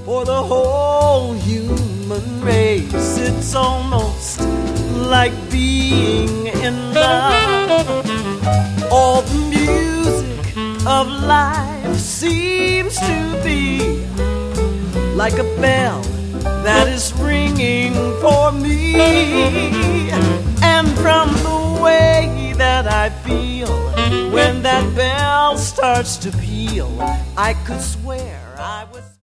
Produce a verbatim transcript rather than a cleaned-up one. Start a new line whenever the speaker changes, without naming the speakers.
for the whole human race. It's almost like being in love. All the music of life seems to be like a bell that is ringing for me. And from the way that I feel when that bell starts to peal, I could swear I was